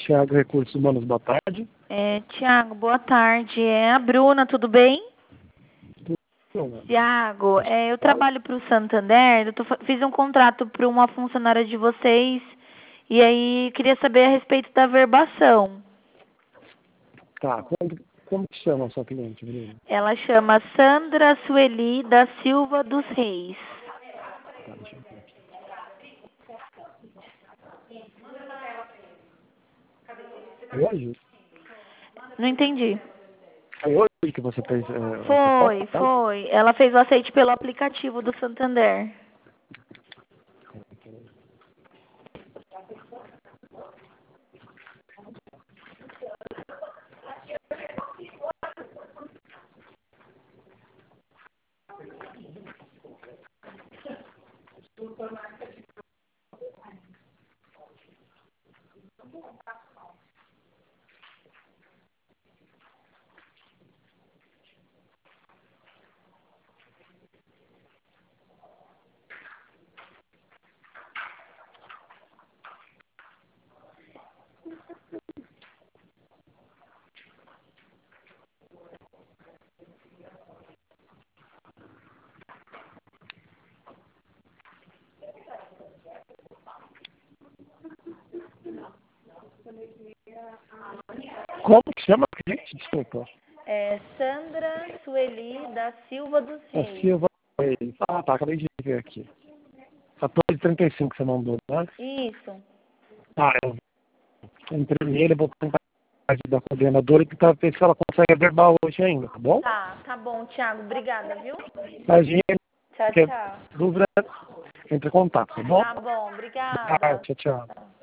Tiago, Recursos Humanos, boa tarde. Tiago, boa tarde. É a Bruna, tudo bem? Tudo. Tiago, eu trabalho para o Santander, fiz um contrato para uma funcionária de vocês e aí queria saber a respeito da verbação. Tá, como que chama a sua cliente, Bruno? Ela chama Sandra Sueli da Silva dos Reis. Tá, deixa eu ver aqui. É hoje? Não entendi. É hoje que você fez a proposta, tá? Foi. Ela fez o aceite pelo aplicativo do Santander. Como que chama a cliente? Desculpa. É Sandra Sueli da Silva dos A Reis. Silva. Ah, tá, acabei de ver aqui. 14h35 você mandou, né? Isso. Ah, eu entrei nele, vou tentar da coordenadora e tentar ver se ela consegue verbal hoje ainda, tá bom? Tá bom, Tiago. Obrigada, viu? Imagina, Tchau, qualquer tchau. dúvida, entre em contato, tá bom? Tá bom, Ah, obrigada. tchau, tchau. Tchau.